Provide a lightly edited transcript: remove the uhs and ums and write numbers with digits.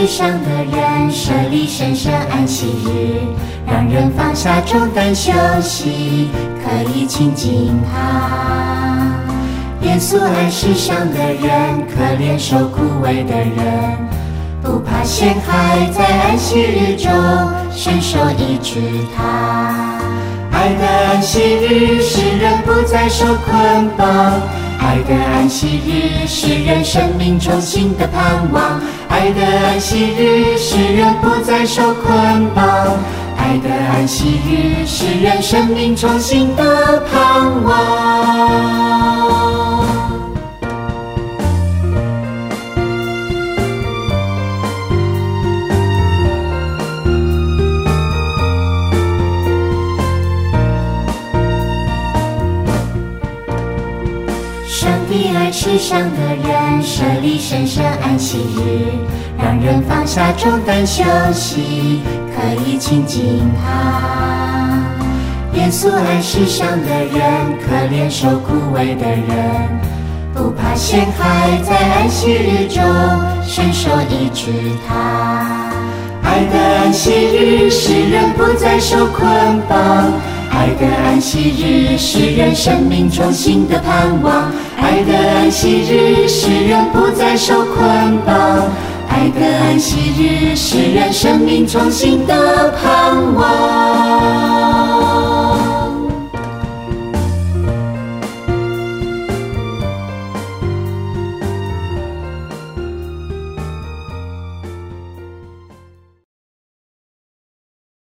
世上的人，设立神圣安息日，让人放下重担休息，可以亲近他。耶稣爱世上的人，可怜受苦为的人，不怕陷害，在安息日中伸手医治他。爱的安息日，使人不再受捆绑。爱的安息日，使人生命重新的盼望。爱的安息日，使人不再受捆绑。爱的安息日，使人生命重新的盼望。上帝爱世上的人，设立神圣安息日，让人放下重担休息，可以亲近他。耶稣爱世上的人，可怜受苦为的人，不怕陷害，在安息日中伸手医治他。爱的安息日，使人不再受捆绑。爱的安息日，使人生命重新的盼望。爱的安息日，使人不再受捆绑。爱的安息日，使人生命重新的盼望。